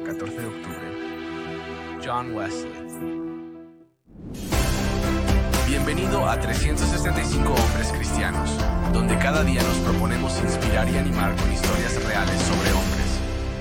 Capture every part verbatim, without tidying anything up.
catorce de octubre. John Wesley. Bienvenido a trescientos sesenta y cinco Hombres Cristianos, donde cada día nos proponemos inspirar y animar con historias reales sobre hombres.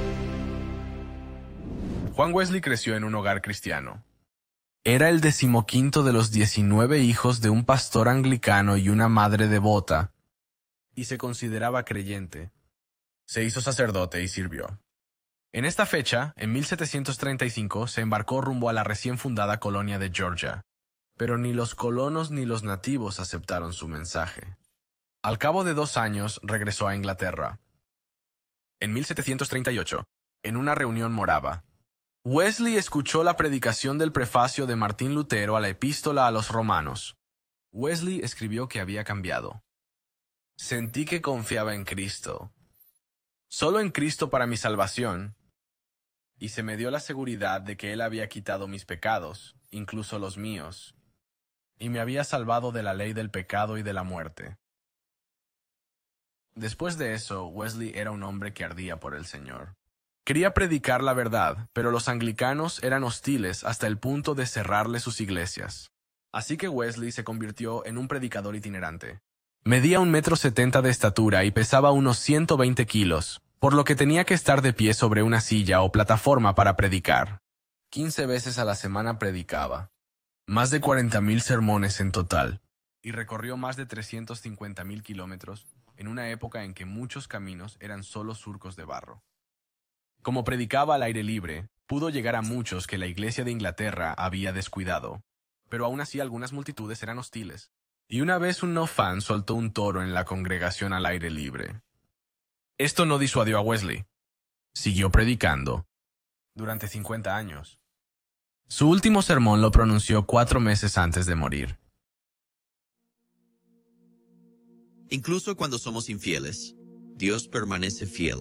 Juan Wesley creció en un hogar cristiano. Era el decimoquinto de los diecinueve hijos de un pastor anglicano y una madre devota, y se consideraba creyente. Se hizo sacerdote y sirvió. En esta fecha, en mil setecientos treinta y cinco, se embarcó rumbo a la recién fundada colonia de Georgia, pero ni los colonos ni los nativos aceptaron su mensaje. Al cabo de dos años, regresó a Inglaterra. En mil setecientos treinta y ocho, en una reunión morava, Wesley escuchó la predicación del prefacio de Martín Lutero a la Epístola a los Romanos. Wesley escribió que había cambiado. Sentí que confiaba en Cristo, solo en Cristo para mi salvación, y se me dio la seguridad de que Él había quitado mis pecados, incluso los míos, y me había salvado de la ley del pecado y de la muerte. Después de eso, Wesley era un hombre que ardía por el Señor. Quería predicar la verdad, pero los anglicanos eran hostiles hasta el punto de cerrarle sus iglesias. Así que Wesley se convirtió en un predicador itinerante. Medía un metro setenta de estatura y pesaba unos ciento veinte kilos, por lo que tenía que estar de pie sobre una silla o plataforma para predicar. Quince veces a la semana predicaba, más de cuarenta mil sermones en total, y recorrió más de trescientos cincuenta mil kilómetros en una época en que muchos caminos eran solo surcos de barro. Como predicaba al aire libre, pudo llegar a muchos que la Iglesia de Inglaterra había descuidado, pero aún así algunas multitudes eran hostiles. Y una vez un no fan soltó un toro en la congregación al aire libre. Esto no disuadió a Wesley. Siguió predicando durante cincuenta años. Su último sermón lo pronunció cuatro meses antes de morir. Incluso cuando somos infieles, Dios permanece fiel.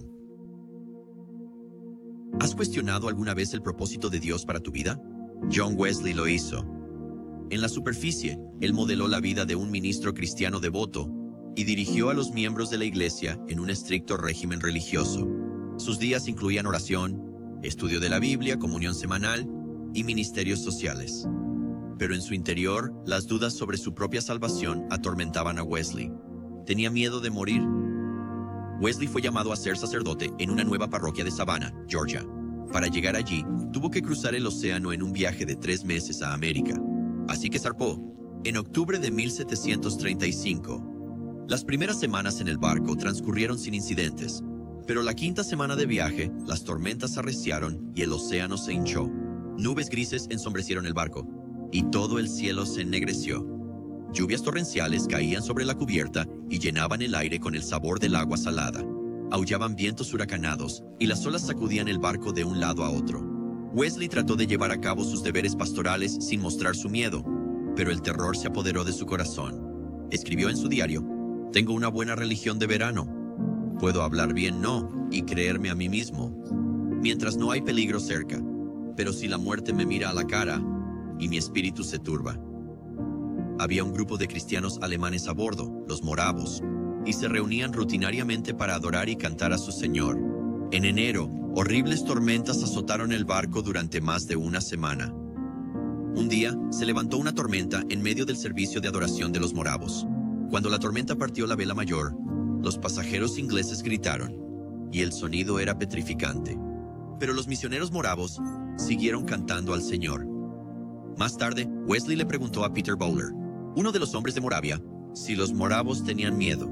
¿Has cuestionado alguna vez el propósito de Dios para tu vida? John Wesley lo hizo. En la superficie, él modeló la vida de un ministro cristiano devoto y dirigió a los miembros de la iglesia en un estricto régimen religioso. Sus días incluían oración, estudio de la Biblia, comunión semanal y ministerios sociales. Pero en su interior, las dudas sobre su propia salvación atormentaban a Wesley. Tenía miedo de morir. Wesley fue llamado a ser sacerdote en una nueva parroquia de Savannah, Georgia. Para llegar allí, tuvo que cruzar el océano en un viaje de tres meses a América. Así que zarpó, en octubre de mil setecientos treinta y cinco. Las primeras semanas en el barco transcurrieron sin incidentes, pero la quinta semana de viaje, las tormentas arreciaron y el océano se hinchó. Nubes grises ensombrecieron el barco, y todo el cielo se ennegreció. Lluvias torrenciales caían sobre la cubierta y llenaban el aire con el sabor del agua salada. Aullaban vientos huracanados, y las olas sacudían el barco de un lado a otro. Wesley trató de llevar a cabo sus deberes pastorales sin mostrar su miedo, pero el terror se apoderó de su corazón. Escribió en su diario: «Tengo una buena religión de verano. Puedo hablar bien no y creerme a mí mismo, mientras no hay peligro cerca, pero si la muerte me mira a la cara y mi espíritu se turba». Había un grupo de cristianos alemanes a bordo, los moravos, y se reunían rutinariamente para adorar y cantar a su Señor. En enero, horribles tormentas azotaron el barco durante más de una semana. Un día, se levantó una tormenta en medio del servicio de adoración de los moravos. Cuando la tormenta partió la vela mayor, los pasajeros ingleses gritaron, y el sonido era petrificante. Pero los misioneros moravos siguieron cantando al Señor. Más tarde, Wesley le preguntó a Peter Bowler, uno de los hombres de Moravia, si los moravos tenían miedo.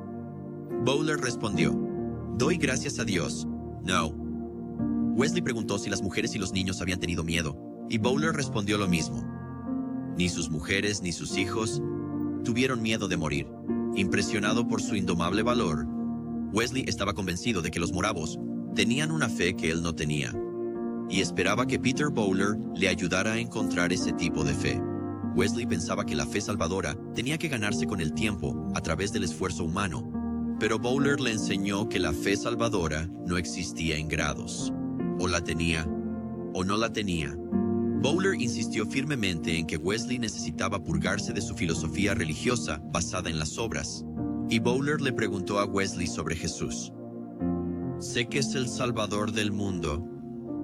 Bowler respondió: «Doy gracias a Dios, no». Wesley preguntó si las mujeres y los niños habían tenido miedo, y Bowler respondió lo mismo. Ni sus mujeres ni sus hijos tuvieron miedo de morir. Impresionado por su indomable valor, Wesley estaba convencido de que los moravos tenían una fe que él no tenía, y esperaba que Peter Bowler le ayudara a encontrar ese tipo de fe. Wesley pensaba que la fe salvadora tenía que ganarse con el tiempo a través del esfuerzo humano, pero Bowler le enseñó que la fe salvadora no existía en grados. O la tenía, o no la tenía. Bowler insistió firmemente en que Wesley necesitaba purgarse de su filosofía religiosa basada en las obras, y Bowler le preguntó a Wesley sobre Jesús. «Sé que es el Salvador del mundo,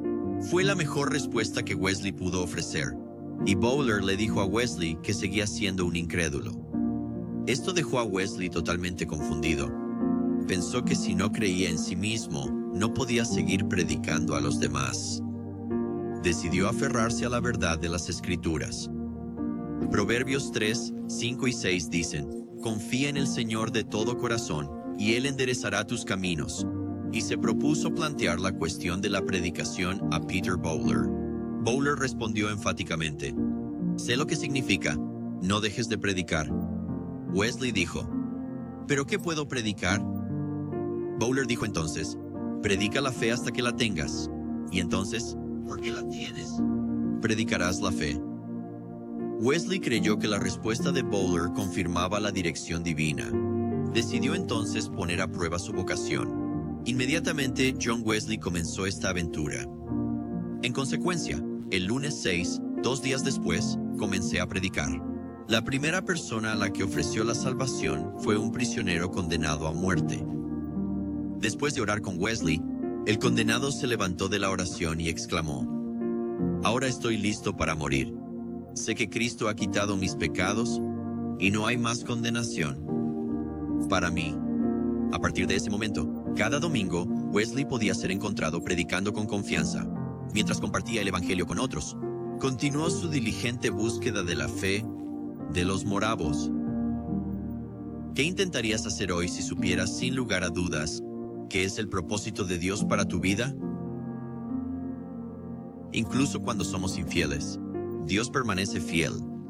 Fue la mejor respuesta que Wesley pudo ofrecer, y Bowler le dijo a Wesley que seguía siendo un incrédulo. Esto dejó a Wesley totalmente confundido. Pensó que si no creía en sí mismo, no podía seguir predicando a los demás. Decidió aferrarse a la verdad de las Escrituras. Proverbios tres, cinco y seis dicen: confía en el Señor de todo corazón, y Él enderezará tus caminos. Y se propuso plantear la cuestión de la predicación a Peter Bowler. Bowler respondió enfáticamente: sé lo que significa, no dejes de predicar. Wesley dijo: ¿pero qué puedo predicar? Bowler dijo entonces: predica la fe hasta que la tengas. Y entonces, ¿por qué la tienes? Predicarás la fe. Wesley creyó que la respuesta de Bowler confirmaba la dirección divina. Decidió entonces poner a prueba su vocación. Inmediatamente, John Wesley comenzó esta aventura. En consecuencia, el lunes seis, dos días después, comencé a predicar. La primera persona a la que ofreció la salvación fue un prisionero condenado a muerte. Después de orar con Wesley, el condenado se levantó de la oración y exclamó: ahora estoy listo para morir. Sé que Cristo ha quitado mis pecados y no hay más condenación para mí. A partir de ese momento, cada domingo, Wesley podía ser encontrado predicando con confianza, mientras compartía el Evangelio con otros. Continuó su diligente búsqueda de la fe de los moravos. ¿Qué intentarías hacer hoy si supieras sin lugar a dudas qué es el propósito de Dios para tu vida? Incluso cuando somos infieles, Dios permanece fiel.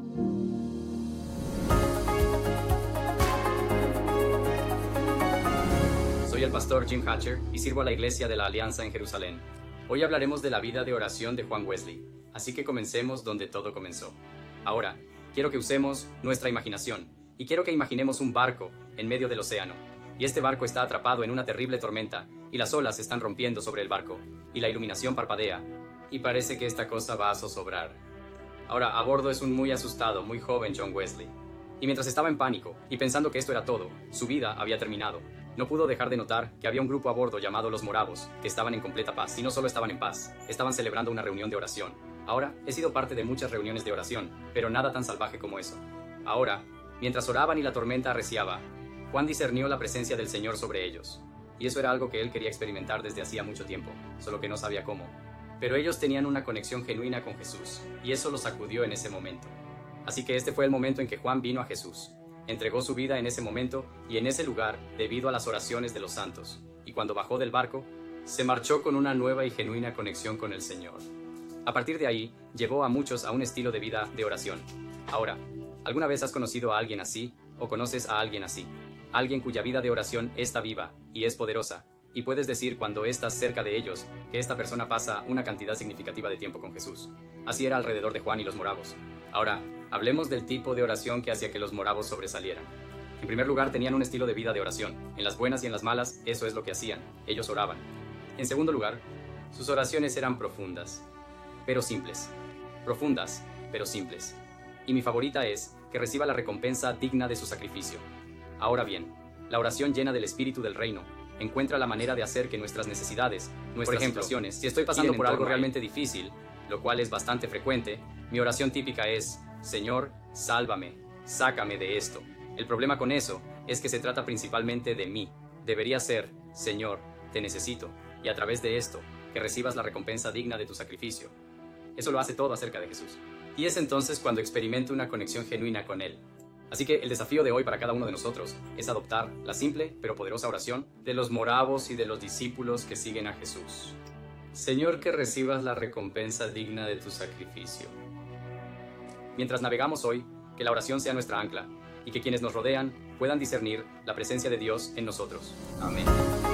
Soy el pastor Jim Hatcher y sirvo a la Iglesia de la Alianza en Jerusalén. Hoy hablaremos de la vida de oración de Juan Wesley, así que comencemos donde todo comenzó. Ahora, quiero que usemos nuestra imaginación y quiero que imaginemos un barco en medio del océano. Y este barco está atrapado en una terrible tormenta y las olas se están rompiendo sobre el barco y la iluminación parpadea y parece que esta cosa va a zozobrar. Ahora, a bordo es un muy asustado, muy joven John Wesley. Y mientras estaba en pánico y pensando que esto era todo, su vida había terminado, no pudo dejar de notar que había un grupo a bordo llamado los Moravos, que estaban en completa paz. Y no solo estaban en paz, estaban celebrando una reunión de oración. Ahora, he sido parte de muchas reuniones de oración, pero nada tan salvaje como eso. Ahora, mientras oraban y la tormenta arreciaba, Juan discernió la presencia del Señor sobre ellos. Y eso era algo que él quería experimentar desde hacía mucho tiempo, solo que no sabía cómo. Pero ellos tenían una conexión genuina con Jesús, y eso los sacudió en ese momento. Así que este fue el momento en que Juan vino a Jesús. Entregó su vida en ese momento y en ese lugar debido a las oraciones de los santos. Y cuando bajó del barco, se marchó con una nueva y genuina conexión con el Señor. A partir de ahí, llevó a muchos a un estilo de vida de oración. Ahora, ¿alguna vez has conocido a alguien así o conoces a alguien así? Alguien cuya vida de oración está viva y es poderosa. Y puedes decir cuando estás cerca de ellos que esta persona pasa una cantidad significativa de tiempo con Jesús. Así era alrededor de Juan y los moravos. Ahora, hablemos del tipo de oración que hacía que los moravos sobresalieran. En primer lugar, tenían un estilo de vida de oración. En las buenas y en las malas, eso es lo que hacían. Ellos oraban. En segundo lugar, sus oraciones eran profundas, pero simples. Profundas, pero simples. Y mi favorita es que reciba la recompensa digna de su sacrificio. Ahora bien, la oración llena del espíritu del reino encuentra la manera de hacer que nuestras necesidades, nuestras por ejemplo, situaciones, si estoy pasando por algo realmente difícil, lo cual es bastante frecuente, mi oración típica es: Señor, sálvame, sácame de esto. El problema con eso es que se trata principalmente de mí. Debería ser: Señor, te necesito, y a través de esto, que recibas la recompensa digna de tu sacrificio. Eso lo hace todo acerca de Jesús. Y es entonces cuando experimento una conexión genuina con Él. Así que el desafío de hoy para cada uno de nosotros es adoptar la simple pero poderosa oración de los moravos y de los discípulos que siguen a Jesús. Señor, que recibas la recompensa digna de tu sacrificio. Mientras navegamos hoy, que la oración sea nuestra ancla y que quienes nos rodean puedan discernir la presencia de Dios en nosotros. Amén.